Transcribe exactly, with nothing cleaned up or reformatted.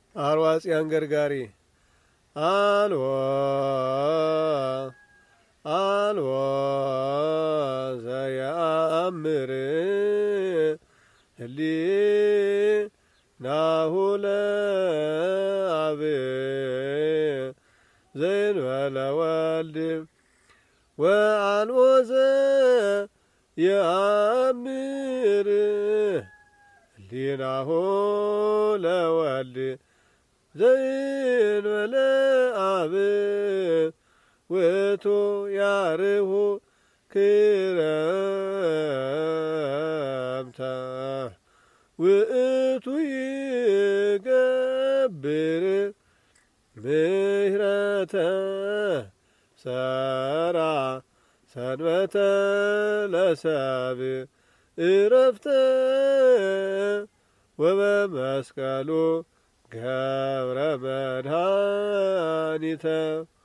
አርዋጽያን ገርጋሪ አልዎ አልዎ ዘያአምር ህሊናሁ ለአብ ዘእንበለ ወልድ ወአልቦ ዘየአምር ህሊናሁ ለወልድ ዘእንበለ አብ ውእቱ ያርሁ ክረምተ ውእቱ ይገብር ምህረተ ሰራ ሰንበተ ለሰብእ ዕረፍተ ወበመስቀሉ ገብረ መድኃኒተ